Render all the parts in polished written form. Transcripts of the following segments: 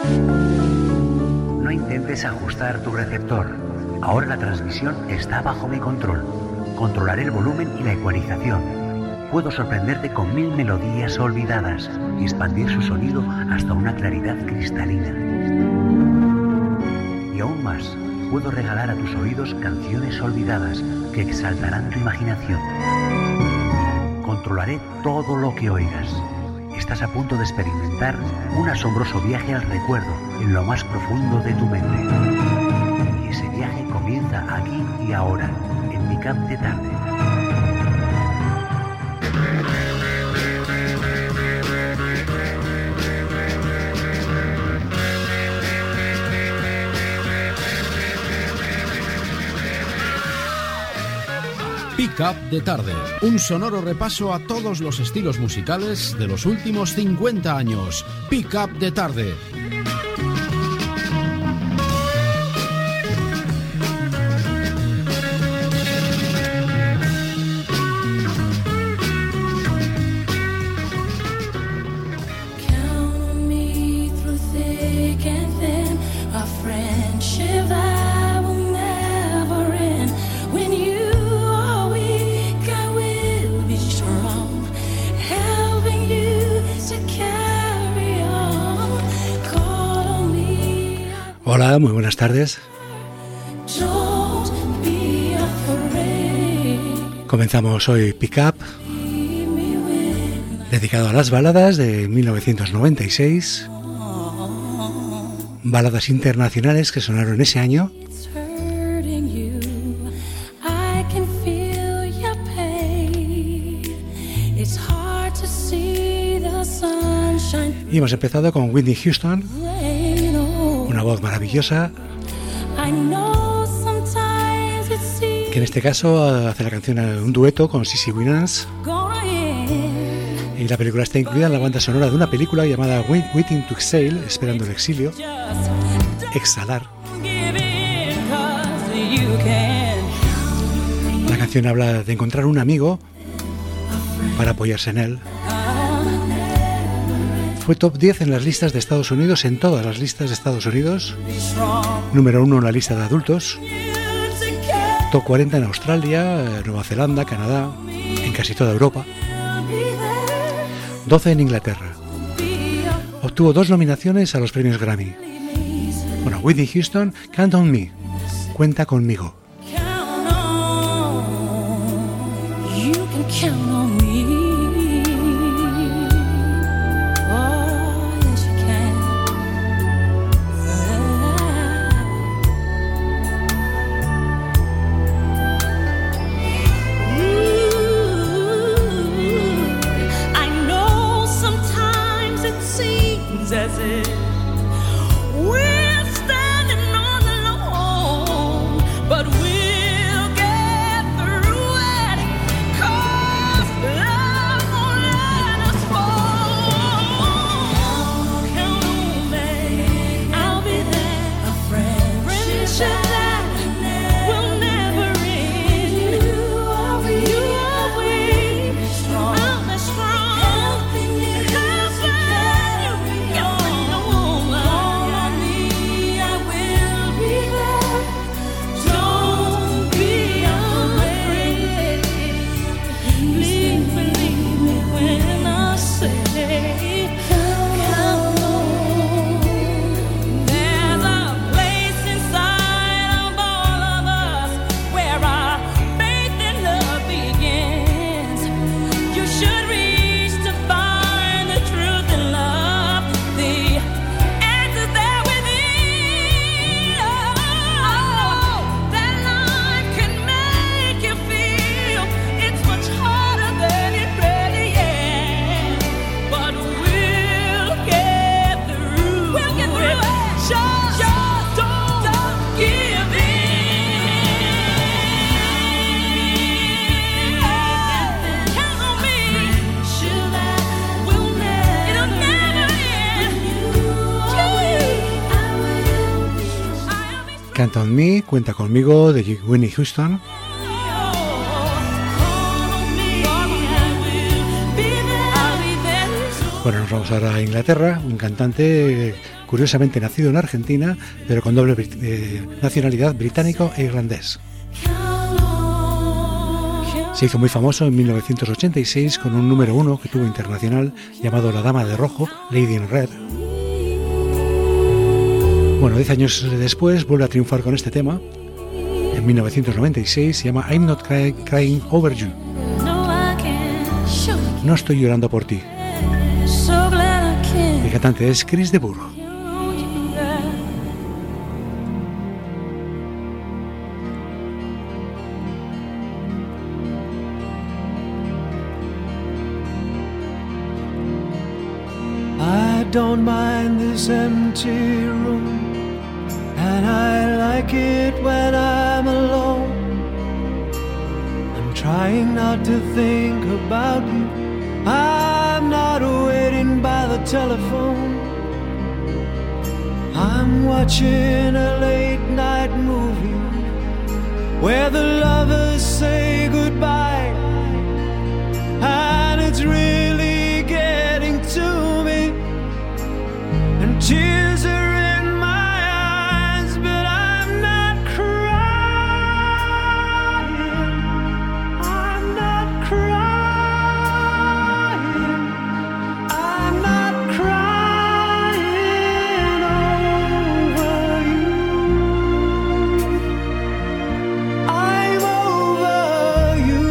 No intentes ajustar tu receptor. Ahora la transmisión está bajo mi control. Controlaré el volumen y la ecualización. Puedo sorprenderte con 1000 melodías olvidadas y expandir su sonido hasta una claridad cristalina. Y aún más, puedo regalar a tus oídos canciones olvidadas que exaltarán tu imaginación. Controlaré todo lo que oigas. Estás a punto de experimentar un asombroso viaje al recuerdo en lo más profundo de tu mente. Y ese viaje comienza aquí y ahora, en Pick-up de tarde. Pick-up de tarde, un sonoro repaso a todos los estilos musicales de los últimos 50 años. Pick-up de tarde. Hola, muy buenas tardes. Comenzamos hoy Pick-up, dedicado a las baladas de 1996, baladas internacionales que sonaron ese año. Y hemos empezado con Whitney Houston, una voz maravillosa, que en este caso hace la canción un dueto con CeCe Winans, y la película está incluida en la banda sonora de una película llamada Waiting to Exhale, esperando el exilio, exhalar. La canción habla de encontrar un amigo para apoyarse en él. Fue top 10 en las listas de Estados Unidos, en todas las listas de Estados Unidos. Número 1 en la lista de adultos. Top 40 en Australia, Nueva Zelanda, Canadá, en casi toda Europa. 12 en Inglaterra. Obtuvo 2 nominaciones a los premios Grammy. Bueno, Whitney Houston, Count on Me, cuenta conmigo. Count on Me, cuenta conmigo, de Whitney Houston. Bueno, nos vamos ahora a Inglaterra, un cantante curiosamente nacido en Argentina, pero con doble nacionalidad británico e irlandés. Se hizo muy famoso en 1986 con un número 1 que tuvo internacional llamado La Dama de Rojo, Lady in Red. Bueno, 10 años después vuelve a triunfar con este tema. En 1996 se llama I'm Not Crying Over You. No estoy llorando por ti. El cantante es Chris de Burgh. I don't mind this empty room, and I like it when I'm alone. I'm trying not to think about you. I'm not waiting by the telephone. I'm watching a late night movie where the lovers say goodbye, and it's really getting to me, and tears are in my eyes, but I'm not crying. I'm not crying. I'm not crying over you. I'm over you.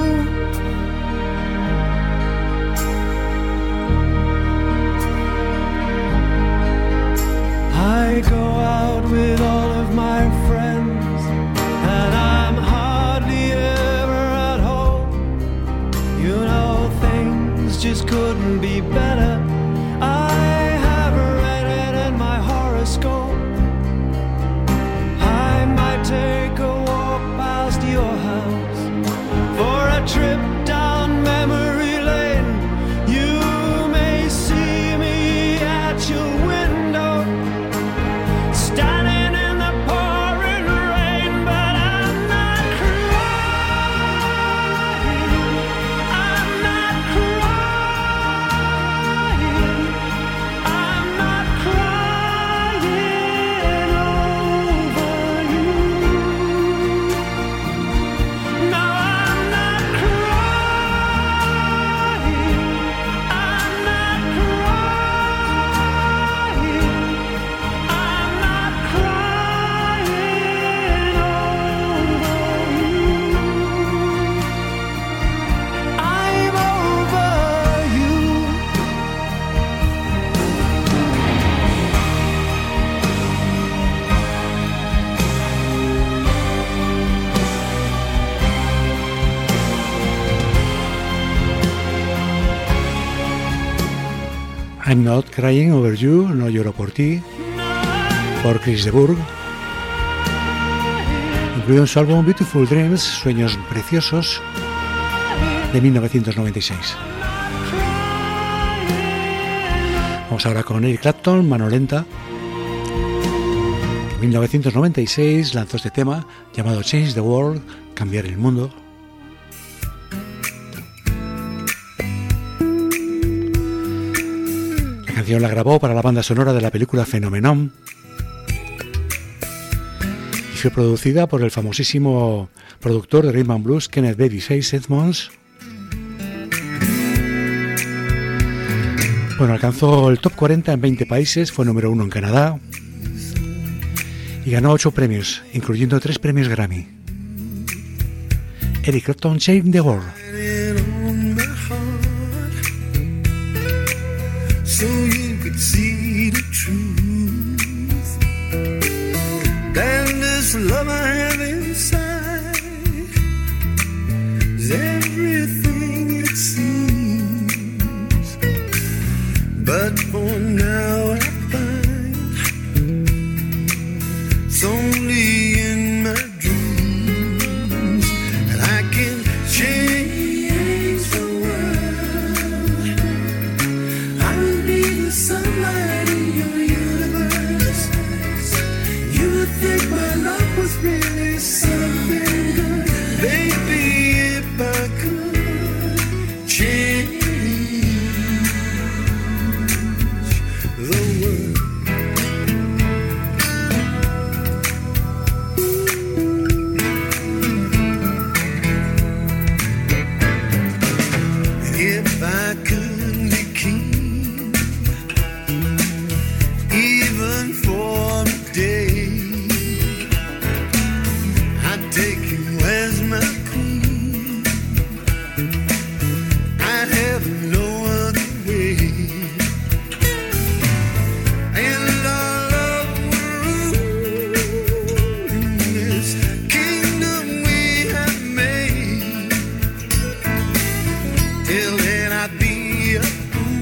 I go out with all of my friends, and I'm hardly ever at home. You know, things just couldn't be better. I have read it in my horoscope. I might take a walk past your house for a trip down memory lane. You may see me at your window, standing in the pouring rain, but I'm not crying. I'm not crying. I'm not crying over you. No, I'm not crying. I'm not crying. I'm not crying over you. I'm over you. I'm Not Crying Over You, No lloro por ti, por Chris de Burgh, incluido en su álbum Beautiful Dreams, Sueños Preciosos, de 1996. Vamos ahora con Eric Clapton, Mano Lenta, que en 1996 lanzó este tema llamado Change the World, Cambiar el Mundo. La canción la grabó para la banda sonora de la película Phenomenon y fue producida por el famosísimo productor de Rhythm and Blues Kenneth Babyface Edmonds. Bueno, alcanzó el top 40 en 20 países, fue número 1 en Canadá y ganó 8 premios, incluyendo 3 premios Grammy. Eric Clapton, Change the World. So you could see the truth. Then this love I have inside is everything it seems. But for now I find it's only in my dreams, and I can change the world. I'll be the sunlight in your universe. You would think my love was really even for a day. I'd take you as my queen. I'd have no other way. And our love will rule in this kingdom we have made. Till then I'd be a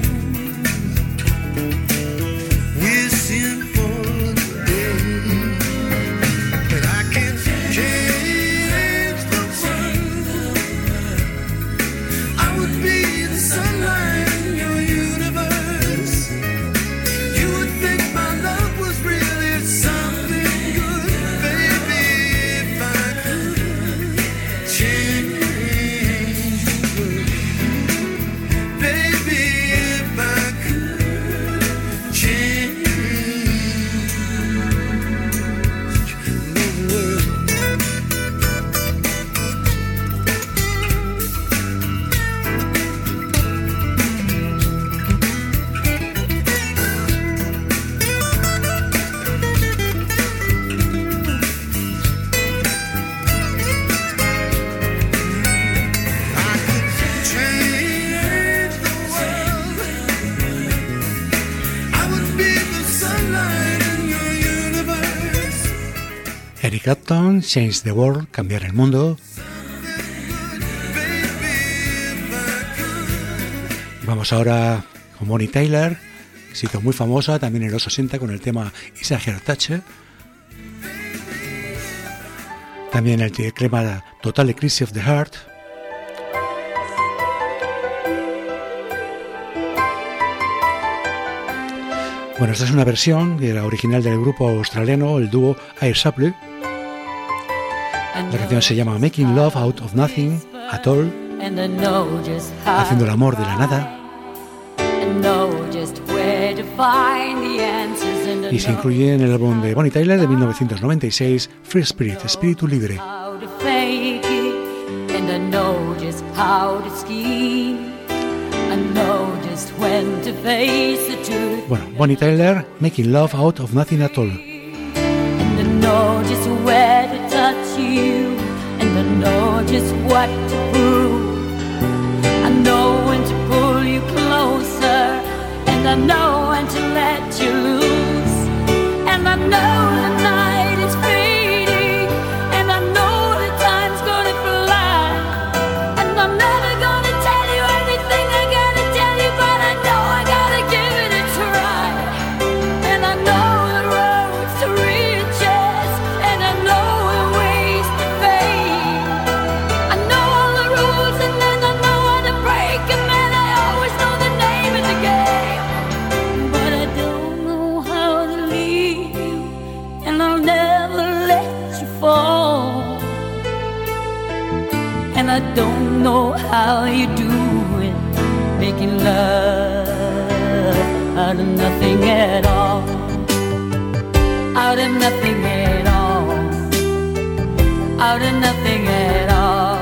Eric Clapton, Change the World, cambiar el mundo. Y vamos ahora con Bonnie Tyler, que se hizo muy famosa también en los 80 con el tema Is a Her Touch. También el tema Total Eclipse of the Heart. Bueno, esta es una versión de la original del grupo australiano, el dúo Air Supply. La canción se llama Making Love Out of Nothing at All, haciendo el amor de la nada, y se incluye en el álbum de Bonnie Tyler de 1996, Free Spirit, Espíritu Libre. Bueno, Bonnie Tyler, Making Love Out of Nothing at All. Know just where to touch you, and I know just what to prove. I know when to pull you closer, and I know when to let you loose. And I know the night is fading, and I know the time's gonna fly. And I'm never gonna tell you everything I gotta tell you, but I know I gotta give it a try. And I know the roads to reach. And I don't know how you do it, making love out of nothing at all, out of nothing at all, out of nothing at all.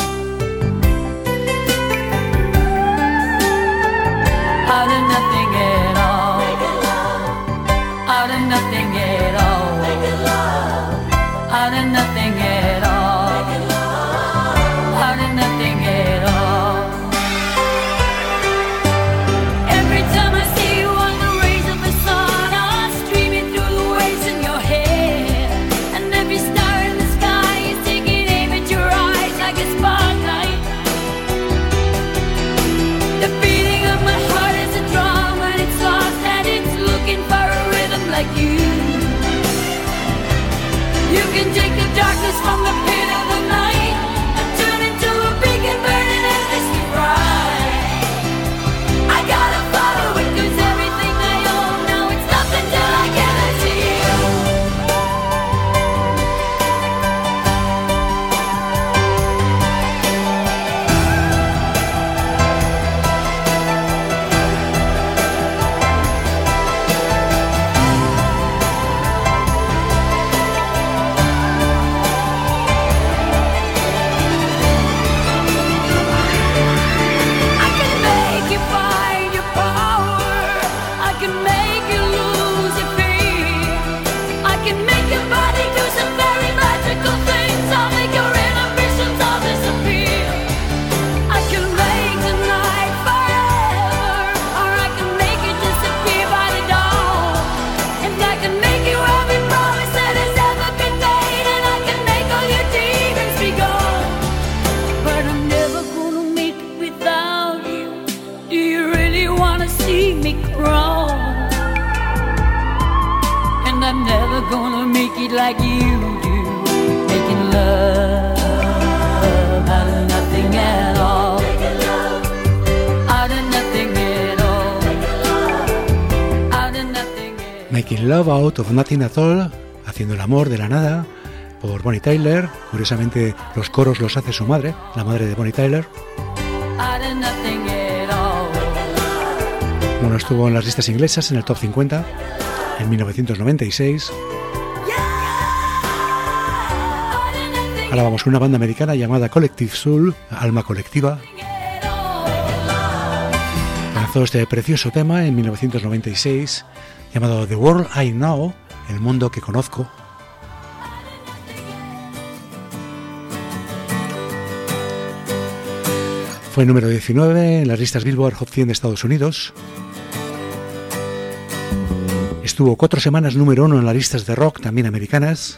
Out of nothing at all, out of nothing at all, out of nothing at all. Out of nothing at all. Every time I see you on the rays of the sun, I'm streaming through the waves in your head. And every star in the sky is taking aim at your eyes like a spotlight. The beating of my heart is a drum and it's lost and it's looking for a rhythm like you. You can take the darkness from the pit of the night. I'm never gonna make it like you do, making love out of nothing at all, out of nothing at all, out of nothing at all. Making Love Out of Nothing at All, haciendo el amor de la nada, por Bonnie Tyler. Curiosamente los coros los hace su madre, la madre de Bonnie Tyler. Bueno, estuvo en las listas inglesas en el Top 50 en 1996. Ahora vamos con una banda americana llamada Collective Soul, Alma Colectiva. Lanzó este precioso tema en 1996 llamado The World I Know, el mundo que conozco. Fue número 19 en las listas Billboard Hot 100 de Estados Unidos. Estuvo 4 semanas número 1 en las listas de rock, también americanas.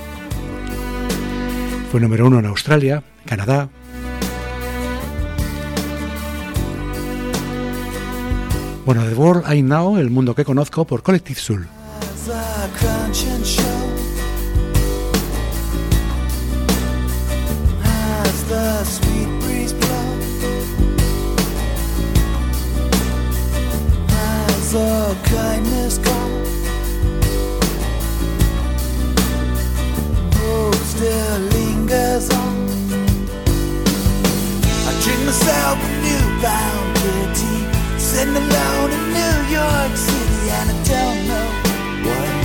Fue número 1 en Australia, Canadá. Bueno, The World I Know, el mundo que conozco, por Collective Soul. The kindness gone, hope still lingers on. I drink myself a newfound pity, sitting alone in New York City, and I don't know why.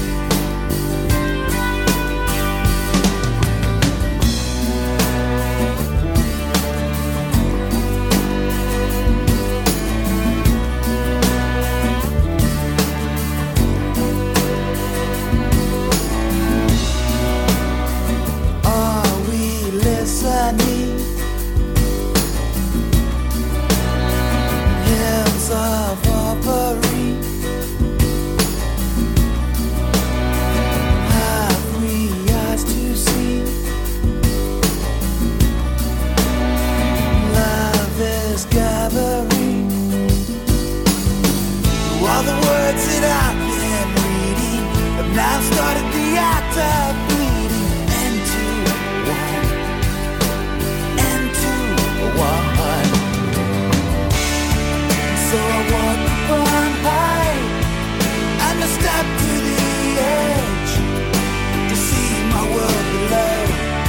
Now started the act of bleeding into one. So I walk on high and I step to the edge to see my world below,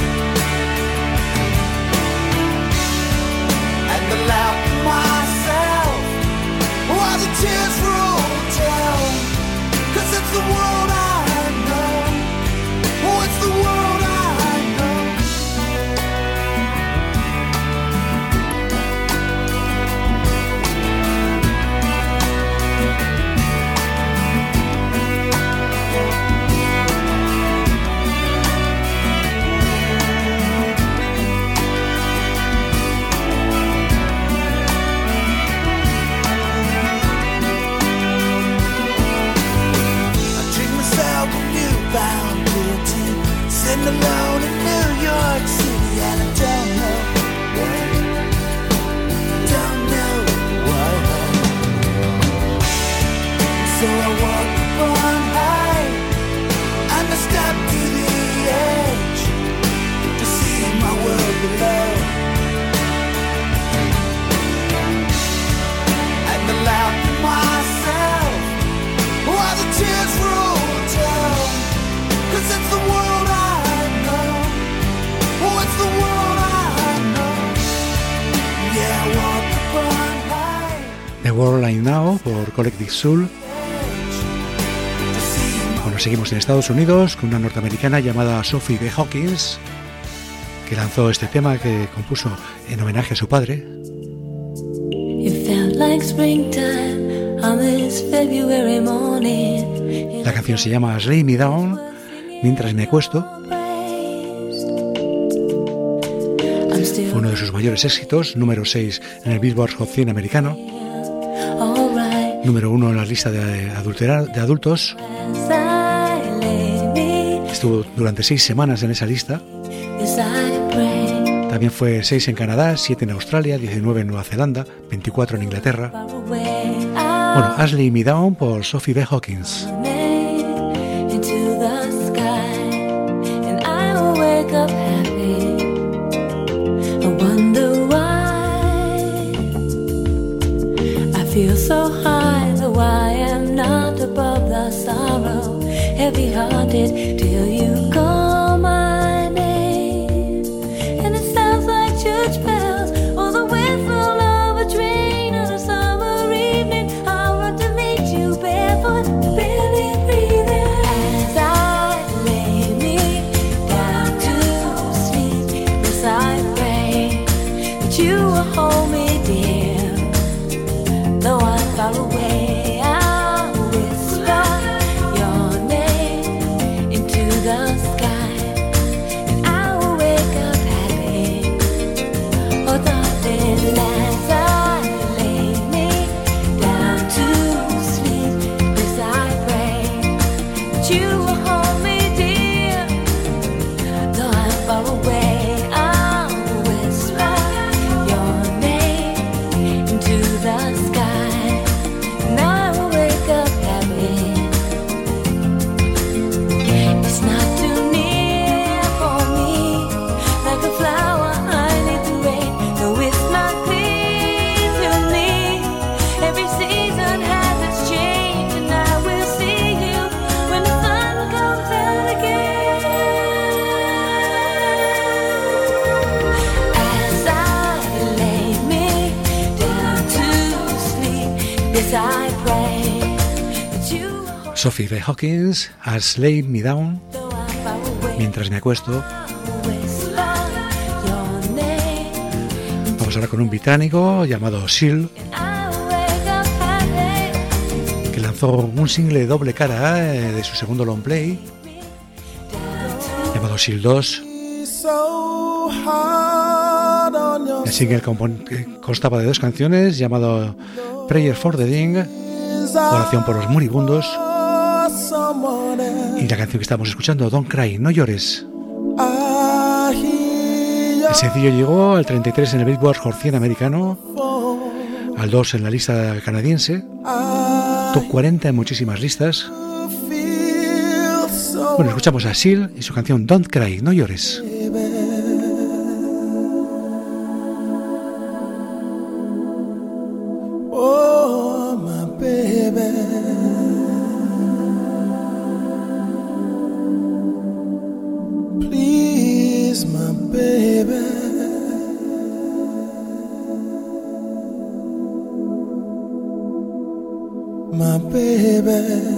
and I laugh to myself while the tears roll down, 'cause it's the world it's the world I know. I treat myself a newfound guilty, sitting alone in New York City, and I don't know why. So I walk on high and I step to the edge to see my world below, and I laugh to myself while the tears roll down, 'cause it's the world I know. Oh, it's the world I know. Yeah, I walk upon high. The World I Know por Collective Soul. Bueno, seguimos en Estados Unidos con una norteamericana llamada Sophie B. Hawkins, que lanzó este tema que compuso en homenaje a su padre. It felt like springtime on this February morning. La canción se llama Lay Me Down, mientras me acuesto. Fue uno de sus mayores éxitos, número 6 en el Billboard Hot 100 americano, número 1 en la lista de adultos. Estuvo durante 6 semanas en esa lista. También fue 6 en Canadá, 7 en Australia, 19 en Nueva Zelanda, 24 en Inglaterra. Bueno, Lay Me Down por Sophie B. Hawkins. be haunted till you call my name. And it sounds like church bells or the whistle of a train on a summer evening. I'll run to meet you barefoot, barely breathing. As I lay me down to sleep, yes, I pray that you will hold me dear, though I'm far away. Sophie B. Hawkins, Has Laid Me Down, mientras me acuesto. Vamos ahora con un británico llamado Seal, que lanzó un single doble cara de su segundo long play, llamado Seal 2. El single constaba de dos canciones, llamado Prayer for the Dead, oración por los moribundos, y la canción que estamos escuchando, Don't Cry, no llores. El sencillo llegó al 33 en el Billboard Hot 100 americano, al 2 en la lista canadiense, top 40 en muchísimas listas. Bueno, escuchamos a Seal y su canción Don't Cry, no llores. Oh, my baby, please, my baby, my baby.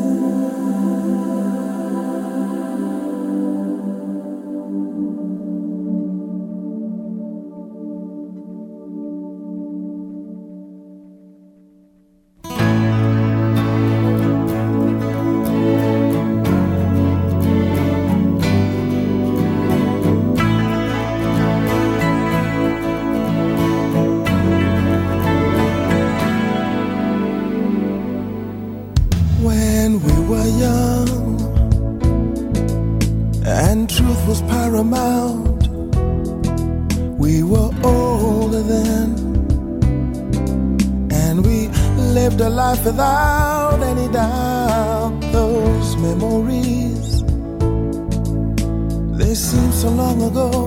Without any doubt, those memories, they seem so long ago.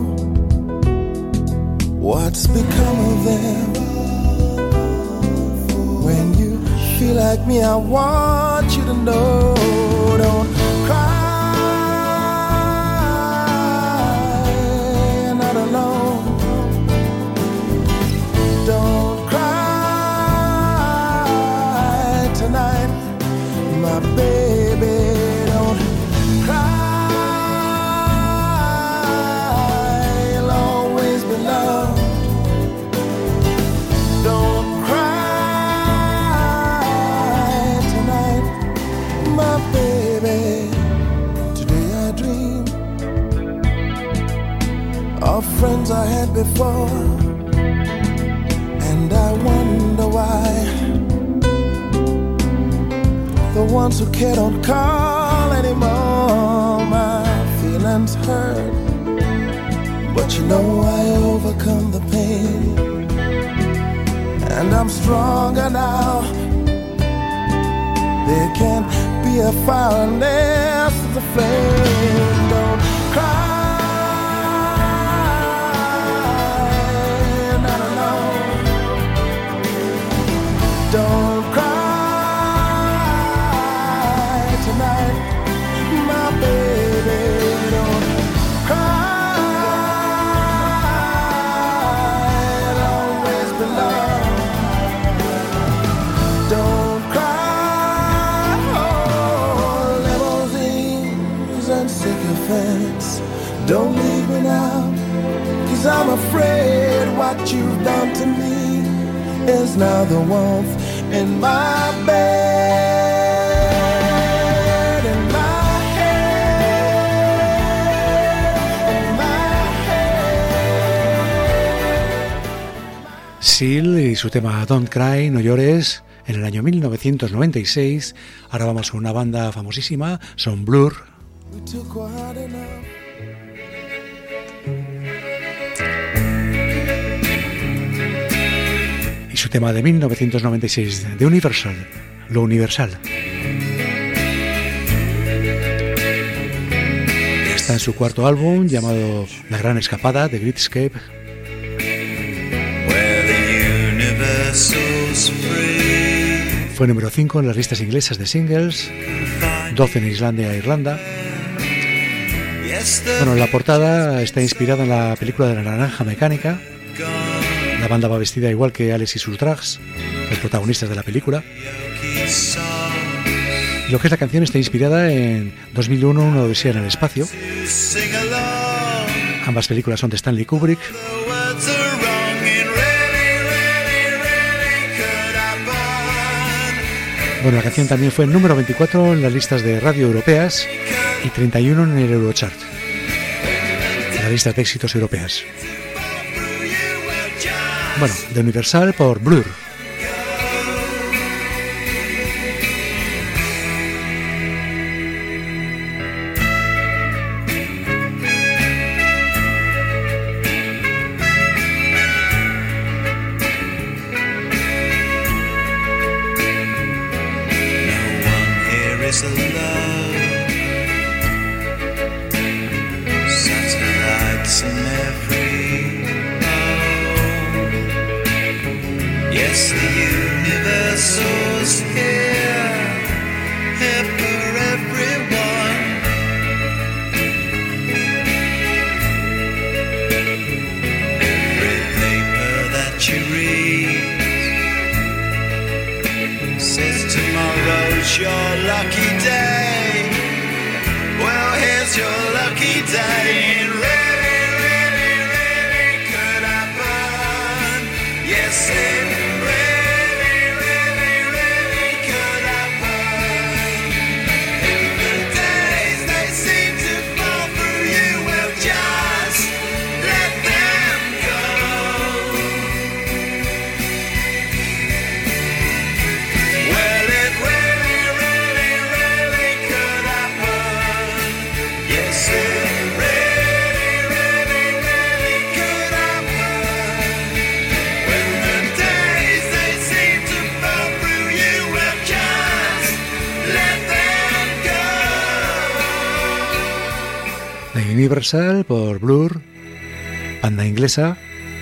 What's become of them? When you feel like me, I want you to know, don't cry, you're not alone. Don't tonight, my baby, don't cry, you'll always be loved. Don't cry tonight, my baby. Today I dream of friends I had before, and I wonder why the ones who care don't call anymore. My feelings hurt, but you know I overcome the pain, and I'm stronger now. There can't be a fire unless there's a flame. Don't cry, you're not alone. Don't cry tonight, fence. Don't leave me now, 'cause I'm afraid what you've done to me is now the warmth in my bed, in my head, in my head. Seal y su tema Don't Cry, no llores, en el año 1996. Ahora vamos a una banda famosísima, son Blur. We took what hard enough. Y su tema de 1996, de Universal, lo universal. Está en su cuarto álbum llamado La Gran Escapada, The Great Escape. Fue número 5 en las listas inglesas de singles, 12 en Islandia e Irlanda. Bueno, la portada está inspirada en la película de La Naranja Mecánica. La banda va vestida igual que Alex y sus drags, los protagonistas de la película. Y lo que es la canción está inspirada en 2001, Una odisea en el espacio. Ambas películas son de Stanley Kubrick. Bueno, la canción también fue número 24 en las listas de radio europeas y 31 en el Eurochart, en las listas de éxitos europeas. Bueno, de Universal por Blur. Universal por Blur, banda inglesa.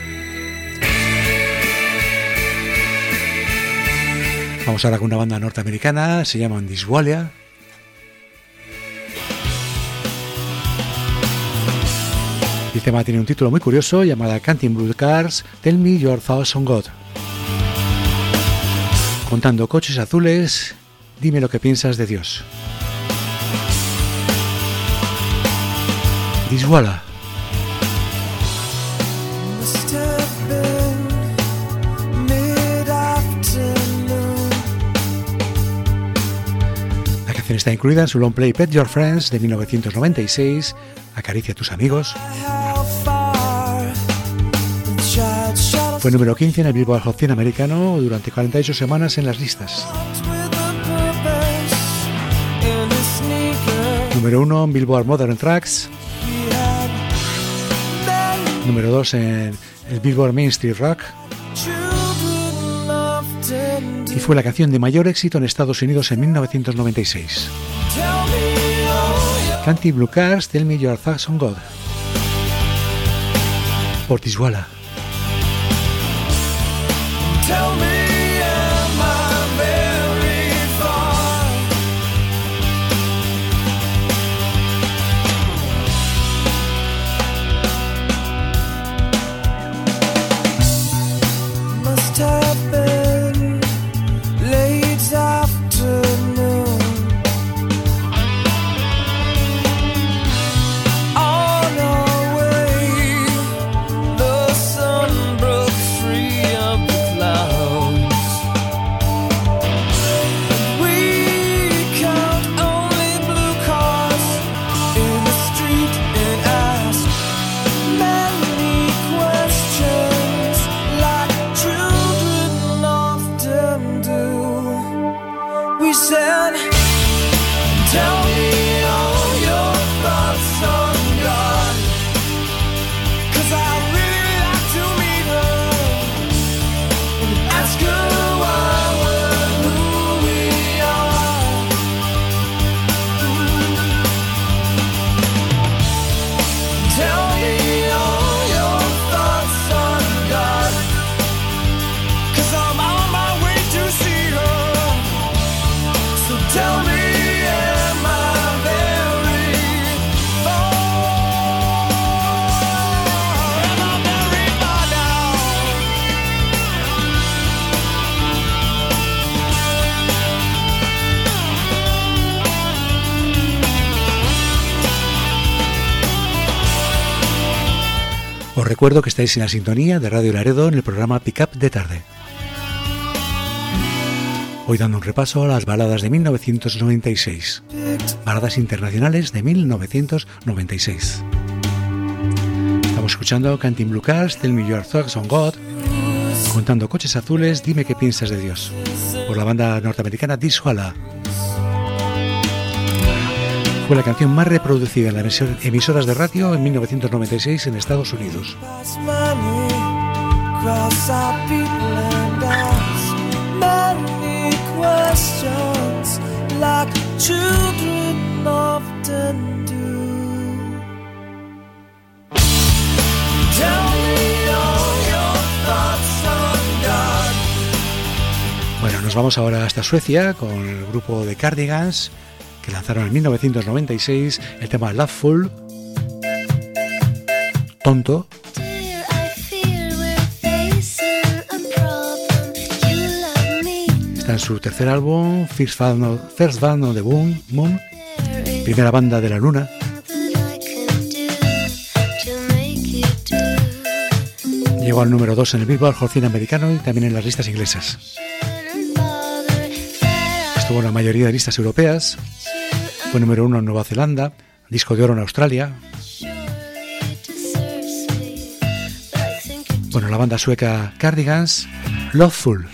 Vamos ahora con una banda norteamericana, se llaman Diswalia. El tema tiene un título muy curioso llamado Counting Blue Cars, Tell Me Your Thoughts on God. Contando coches azules, dime lo que piensas de Dios. Diswalia. La canción está incluida en su long play Pet Your Friends de 1996, Acaricia a tus amigos. Fue número 15 en el Billboard Hot 100 americano durante 48 semanas en las listas. Número 1 en Billboard Modern Tracks. Número 2 en el Billboard Main Street Rock. Y fue la canción de mayor éxito en Estados Unidos en 1996. Counting Blue Cars, Tell Me Your Thoughts on God. Por Diswalia. Os recuerdo que estáis en la sintonía de Radio Laredo en el programa Pick Up de Tarde. Hoy dando un repaso a las baladas de 1996. Baladas internacionales de 1996. Estamos escuchando Canting Blue Cars, Tell Me Your Thoughts on God, Contando Coches Azules, Dime qué piensas de Dios, por la banda norteamericana Dishwalla. Fue la canción más reproducida en las emisoras de radio en 1996 en Estados Unidos. Bueno, nos vamos ahora hasta Suecia con el grupo de Cardigans, que lanzaron en 1996 el tema Loveful, Tonto. Está en su tercer álbum, First Band on the Moon, primera banda de la luna. Llegó al número 2 en el Billboard Hot 100 americano y también en las listas inglesas. Estuvo en la mayoría de listas europeas. Fue número 1 en Nueva Zelanda, disco de oro en Australia. Bueno, la banda sueca Cardigans, Loveful.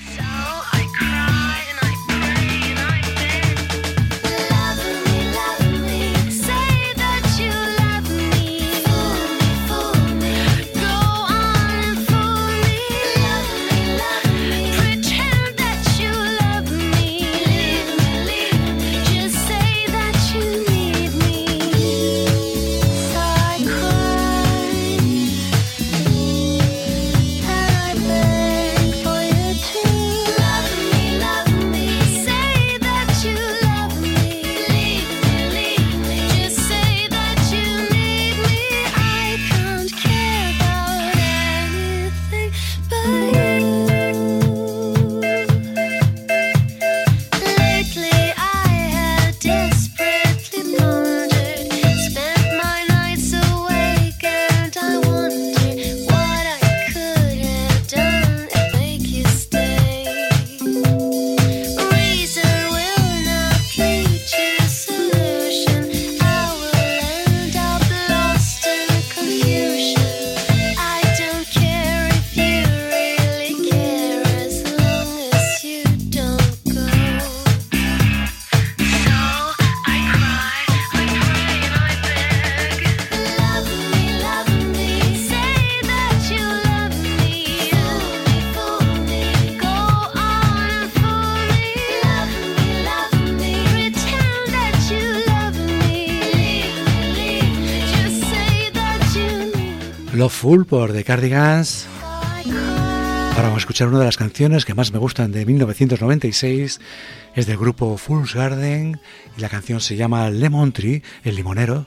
Loveful por The Cardigans. Ahora vamos a escuchar una de las canciones que más me gustan de 1996. Es del grupo Fool's Garden y la canción se llama Lemon Tree, el limonero.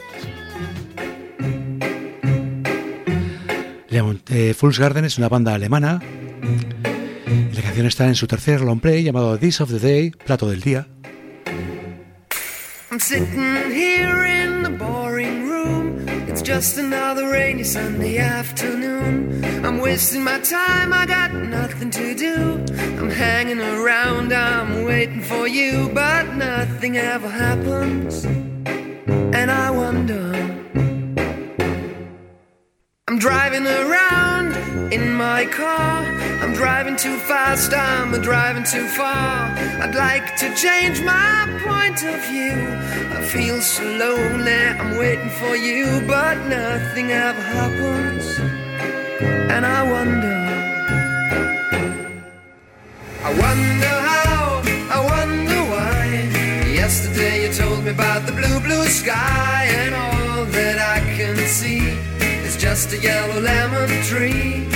Fool's Garden es una banda alemana y la canción está en su tercer long play llamado Dish of the Day, plato del día. I'm sitting here in the boring room. It's just another rainy Sunday afternoon. I'm wasting my time, I got nothing to do. I'm hanging around, I'm waiting for you, but nothing ever happens. And I wonder, I'm driving around in my car. I'm driving too fast, I'm driving too far. I'd like to change my point of view. I feel so lonely, I'm waiting for you, but nothing ever happens. And I wonder how, I wonder why. Yesterday you told me about the blue, blue sky, and all that I can see is just a yellow lemon tree.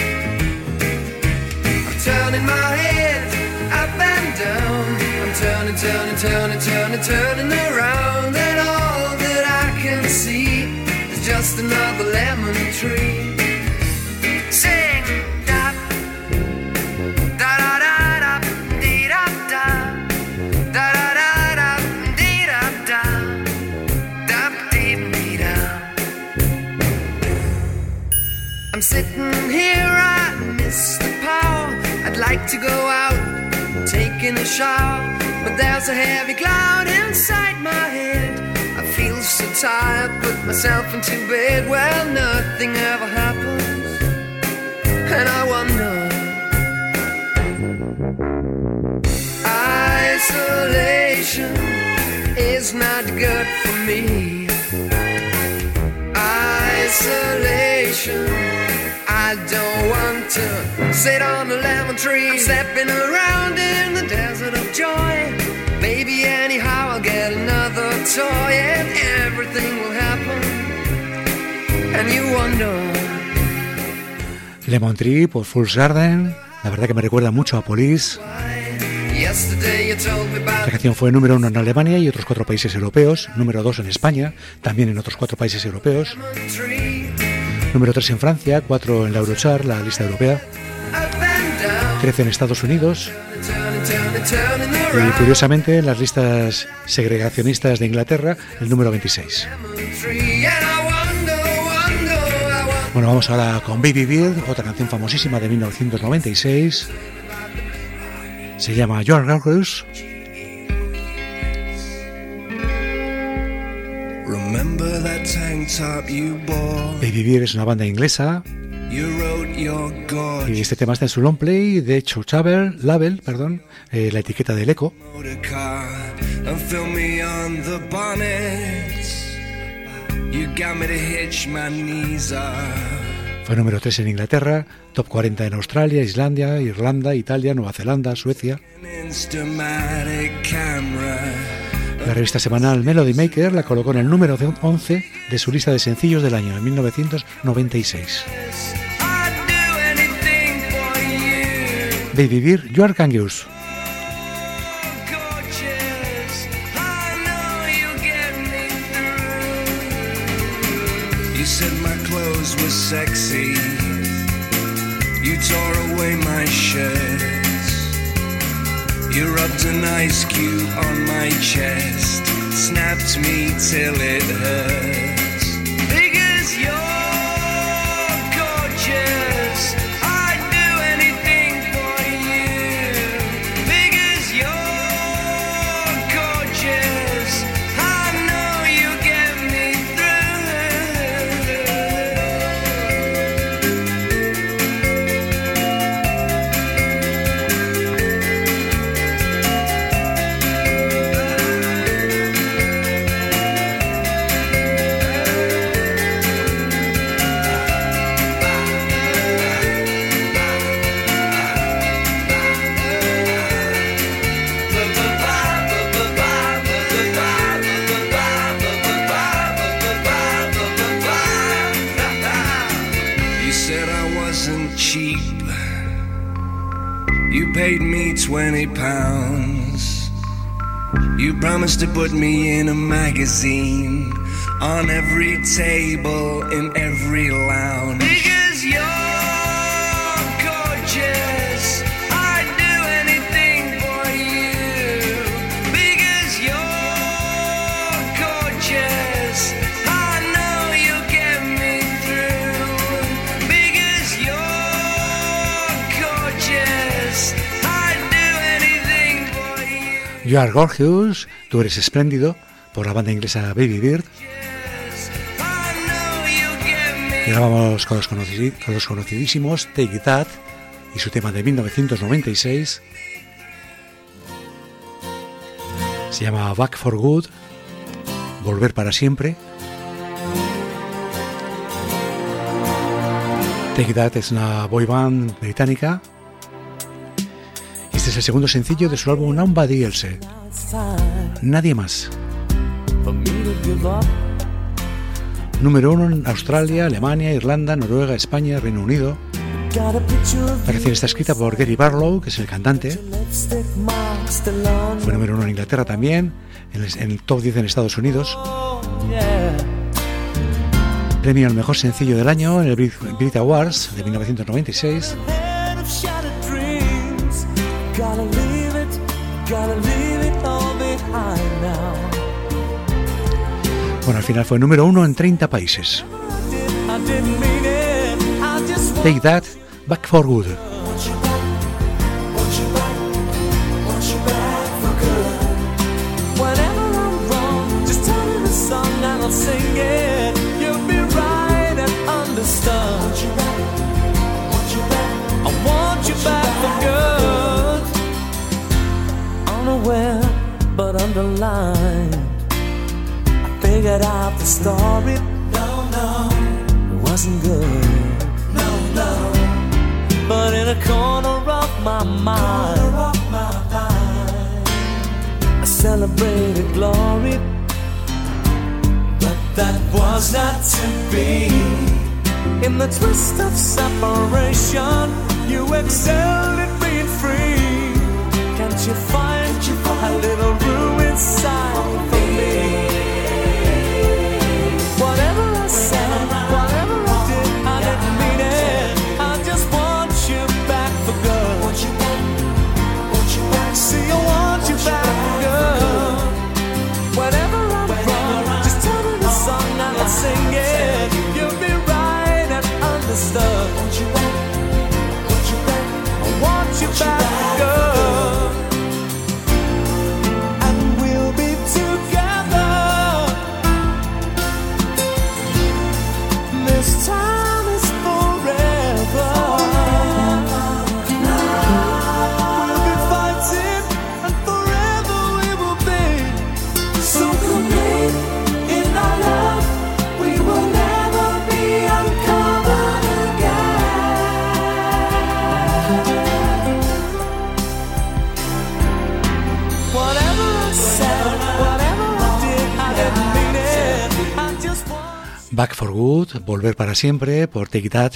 I'm turning my head up and down. I'm turning, turning, turning, turning, turning around, and all that I can see is just another lemon tree. Sing da da da da da dee da da da da da da dee da da da dee dee da. sitting here, I miss the power. I'd like to go out, taking a shower, but there's a heavy cloud inside my head. I feel so tired, put myself into bed. Well, nothing ever happens, and I wonder. Isolation is not good for me. Isolation, I don't want to sit on a lemon tree. I'm stepping around in the desert of joy. Maybe anyhow I'll get another toy and everything will happen. And you wonder. Lemon Tree por Fool's Garden. La verdad que me recuerda mucho a Police. La canción fue número 1 en Alemania y otros 4 países europeos, número 2 en España, también en otros 4 países europeos, número 3 en Francia, 4 en la Eurochart, la lista europea, 13 en Estados Unidos y curiosamente en las listas segregacionistas de Inglaterra, el número 26. Bueno, vamos ahora con Baby Bird, otra canción famosísima de 1996. Se llama You Are Gorgeous. Baby Beer es una banda inglesa y este tema está en su long play de hecho label, la etiqueta del Echo. Fue número 3 en Inglaterra, top 40 en Australia, Islandia, Irlanda, Italia, Nueva Zelanda, Suecia. La revista semanal Melody Maker la colocó en el número 11 de su lista de sencillos del año, en 1996. Baby Beer, You Are Gorgeous. You said my clothes were sexy. You tore away my shirts. You rubbed an ice cube on my chest. Snapped me till it hurts. Because you're gorgeous, I'd do anything for you. Because you're gorgeous, I know you get me paid me £20. You promised to put me in a magazine, on every table, in every lounge. Because you're gorgeous, I'd do anything for you. Because you're gorgeous, I know you'll get me through. Because you're gorgeous, You Are Gorgeous, tú eres espléndido, por la banda inglesa Baby Bird. Y ahora vamos con los conocidísimos Take That y su tema de 1996. Se llama Back for Good, Volver para siempre. Take That es una boy band británica. Este es el segundo sencillo de su álbum Nobody Else. Nadie más. Número 1 en Australia, Alemania, Irlanda, Noruega, España, Reino Unido. La canción está escrita por Gary Barlow, que es el cantante. Fue número 1 en Inglaterra también, en el top 10 en Estados Unidos. Premio al mejor sencillo del año en el Brit Awards de 1996. Bueno, al final fue número 1 en 30 países. Take That, Back for Good. Sing it, you'll be right and understood. I want you back for good. Unaware but underlined, I figured out the story. No, it wasn't good. No, but in a corner of my mind, I celebrated glory. That was not to be. In the twist of separation, you excelled at being free. Can't you find a little room inside for me? Whatever I said, whatever I did, I didn't mean it. I just want you back for good. See, I want you back for good. Whatever I'm wrong, just tell me the song and I'll sing it. You'll be right and understood. I want you back for good. And we'll be together. This time is forever. We'll be fighting and forever we will be. So complete in our love, we will never be uncovered again. Whatever I said, whatever I did, I didn't mean it. I just want. Back for Good, Volver para siempre, por Take That.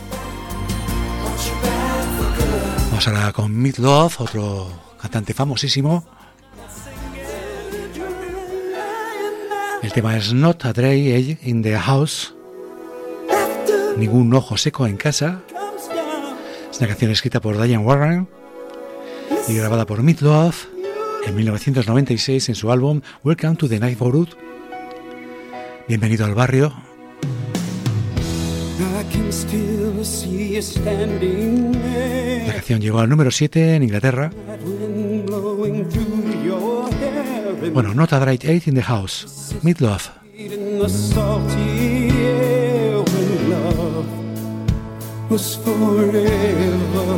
Vamos ahora con Meatloaf, otro cantante famosísimo. El tema es Not a Dry Eye in the House. Ningún ojo seco en casa. Es una canción escrita por Diane Warren y grabada por Meatloaf en 1996 en su álbum Welcome to the Neighborhood. Bienvenido al barrio. La canción llegó al número 7 en Inglaterra. Bueno, Not a Dry Eye in the House, Meatloaf. In the salty air when love was forever.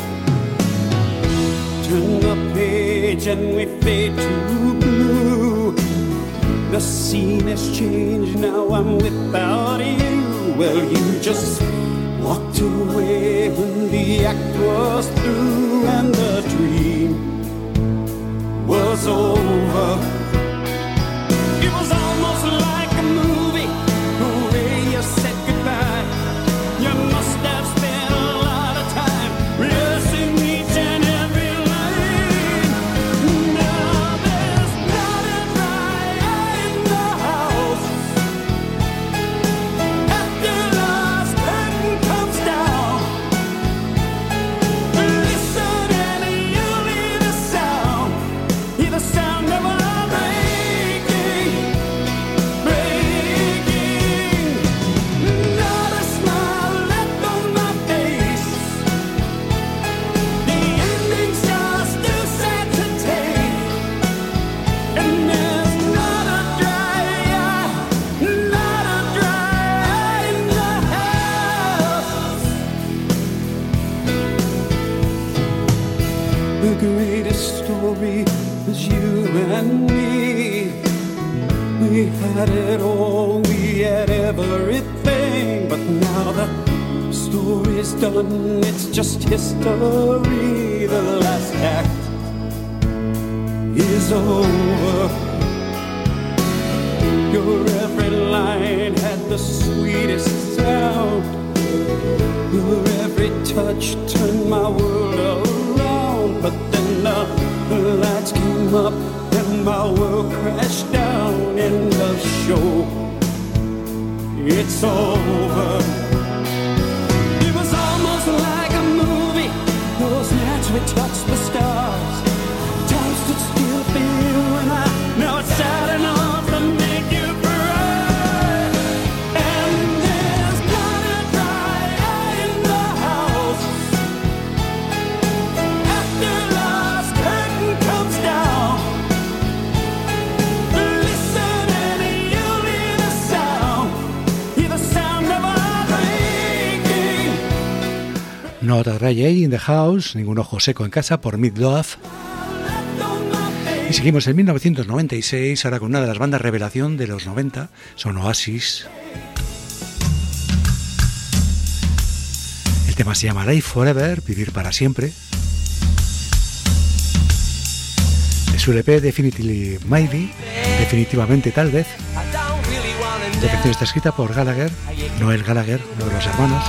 Turn the page and we fade to blue. The scene has changed, now I'm without you. Well, you just walked away when the act was through and the dream was over. It was almost like a movie, the way you said goodbye. You must have spent a lot of time rehearsing each and every line. Now there's not a dry eye in the house. After the last curtain comes down, listen and you'll hear the sound. Hear the sound of a breaking, breaking. Not a smile left on my face. The ending's just too sad to take. And there's not a dry eye, not a dry eye in the house. The greatest story was you and me. We had it all, we had everything. But now the story's done, it's just history. The last act is over. Your every line had the sweetest sound. Your every touch turned my world around. But then the lights came up and my world crashed down. End of show, it's over. It was almost like a movie. Those nights we touched the stars. Time stood still for you and I. Now it's sad enough to make you cry. And there's not a dry eye in the Not a Dry Eye in the House, Ningún Ojo Seco en Casa, por Mid Love. Y seguimos en 1996, ahora con una de las bandas revelación de los 90, son Oasis. El tema se llama Live Forever, Vivir para Siempre. De su LP Definitely Maybe, Definitivamente Tal Vez. La canción está escrita por Gallagher, Noel Gallagher, uno de los hermanos.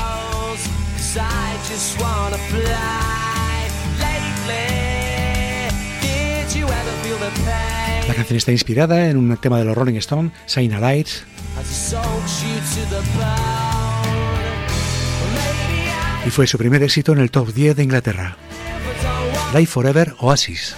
La canción está inspirada en un tema de los Rolling Stones, Shine a Light. Y fue su primer éxito en el top 10 de Inglaterra. Live Forever, Oasis.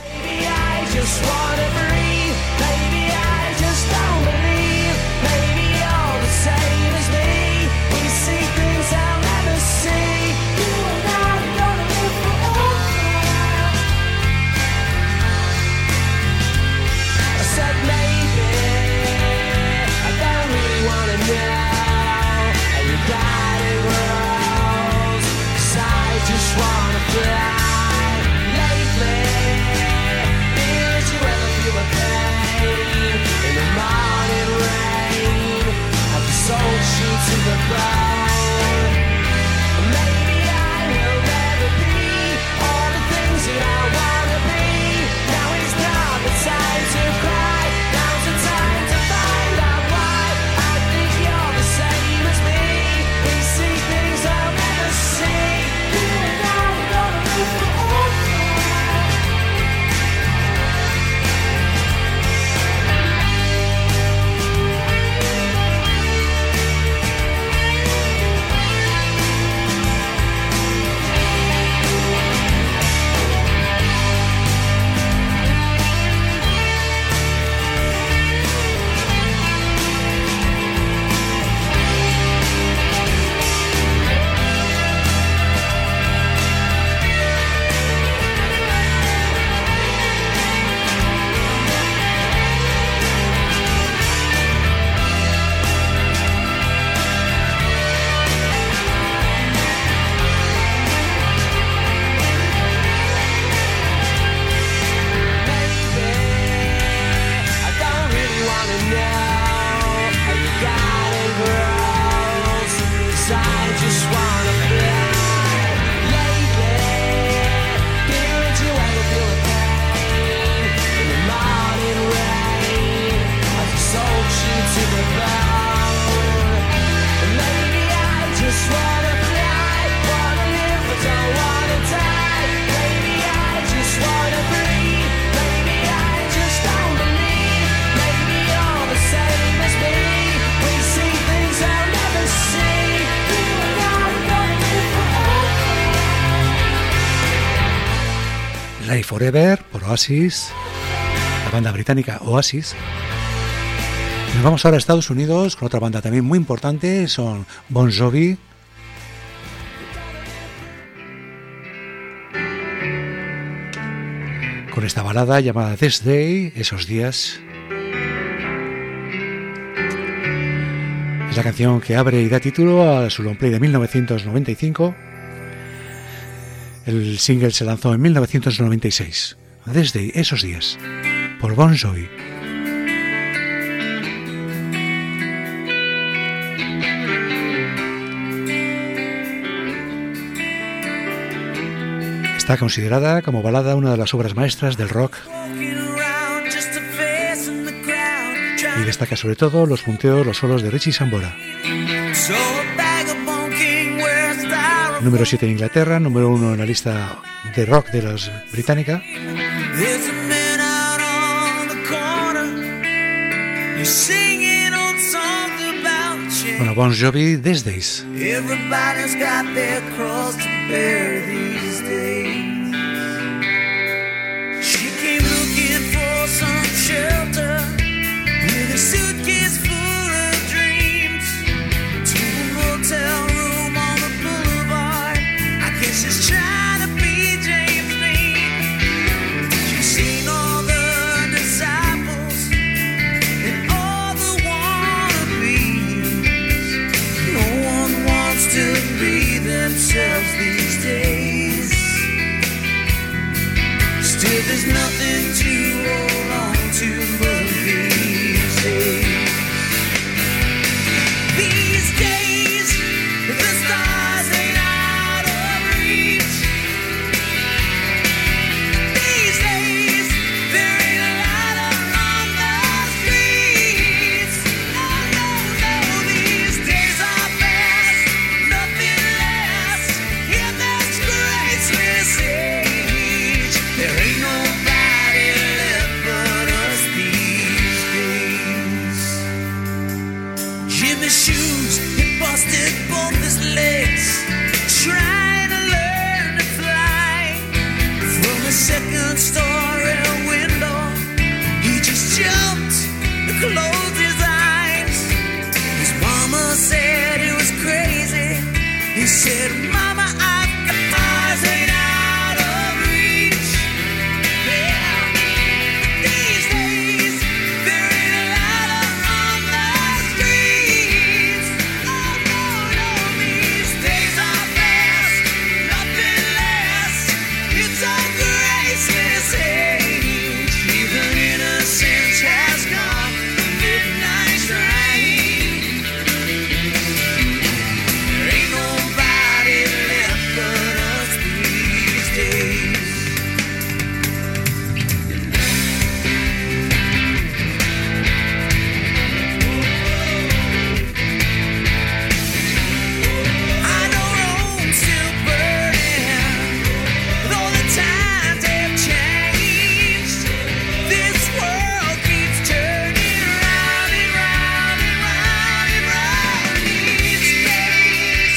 Live Forever por Oasis, la banda británica Oasis. Nos vamos ahora a Estados Unidos con otra banda también muy importante, son Bon Jovi. Con esta balada llamada This Day, Esos Días. Es la canción que abre y da título a su long play de 1995. El single se lanzó en 1996. Desde Esos Días, por Bon Jovi. Está considerada como balada una de las obras maestras del rock y destaca sobre todo los punteos, los solos de Richie Sambora. Número 7 en Inglaterra, número 1 en la lista de rock de los británica. Bueno, Bon Jovi, These Days. Everybody's got their cross to bear these days. She came looking for some shelter with a suitcase full of dreams to a motel room on the boulevard. I guess she's trying to be James Dean. She's seen all the disciples and all the wannabes. No one wants to be themselves these days. There's nothing to hold on to but these days. These days, the stars ain't out of reach. These days, there ain't a light on the streets. Oh no, no, these days are fast, nothing lasts in this graceless age. There ain't nobody left but us these days. Jimmy's shoes, he busted both his legs, trying to learn to fly. From a second story window, he just jumped and closed his eyes. His mama said he was crazy. He said, Mama, I've got eyes ain't out of reach. Yeah. These days, there ain't a light on the streets. Oh no, no, these days are fast, nothing lasts. It's a graceless age. Even innocence has gone, the midnight's right. There ain't nobody left but us these days. I know Rome's still burning, though the times have changed. This world keeps turning round and round and round and round these days.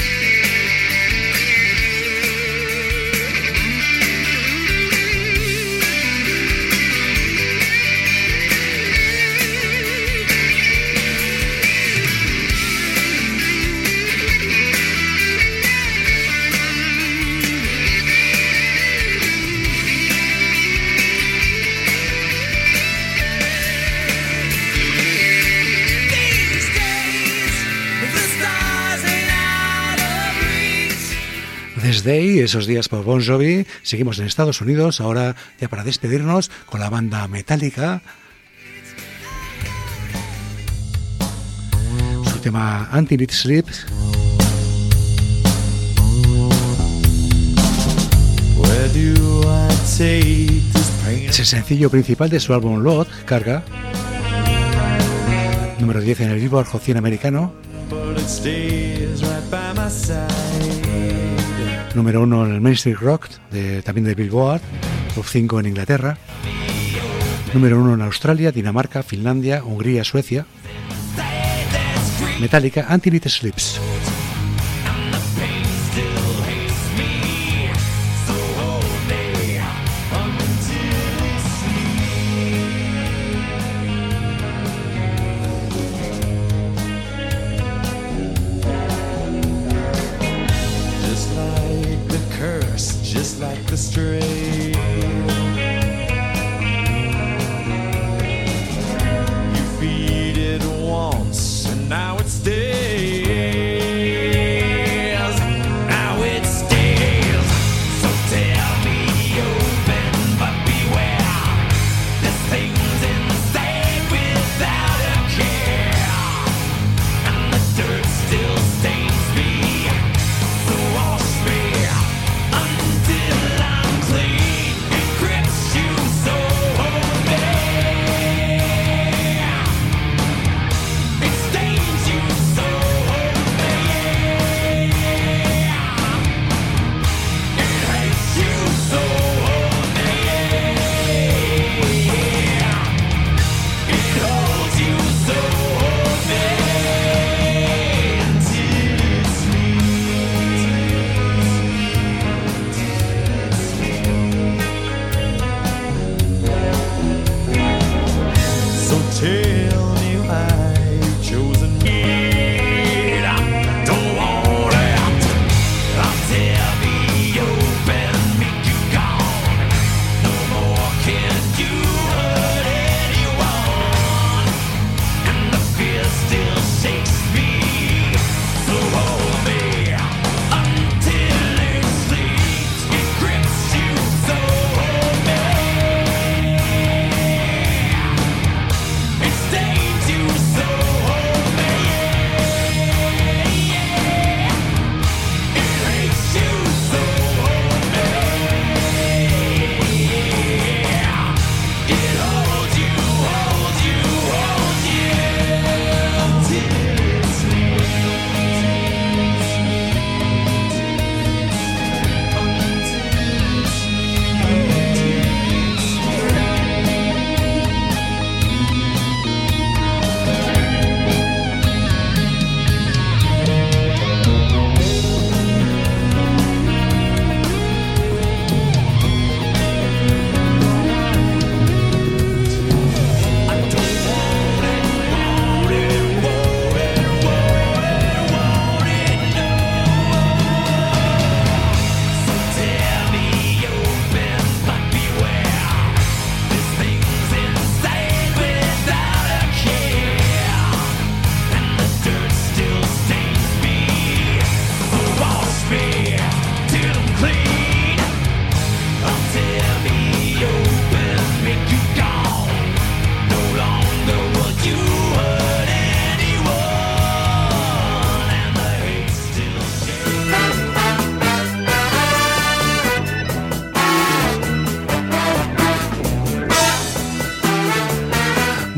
These days, the stars ain't out of reach. Desde ahí, esos días por Bon Jovi, seguimos en Estados Unidos, ahora ya para despedirnos con la banda Metallica. Su tema Until It Sleeps, Where do I take this pain? es el sencillo principal de su álbum Load, Carga, número 10 en el Billboard Hot 100 americano, But it stays right by my side. número 1 en el Mainstream Rock, también de Billboard, top 5 en Inglaterra, número 1 en Australia, Dinamarca, Finlandia, Hungría, Suecia. Metallica, Until It Sleeps. Just like the curse, just like the strain. You feed it once and now it stays.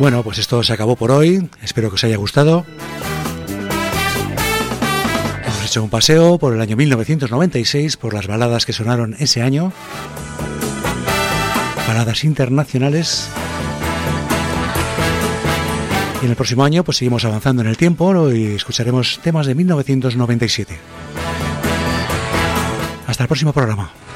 Bueno, pues esto se acabó por hoy. Espero que os haya gustado. Hemos hecho un paseo por el año 1996, por las baladas que sonaron ese año. Baladas internacionales. Y en el próximo año pues seguimos avanzando en el tiempo y escucharemos temas de 1997. Hasta el próximo programa.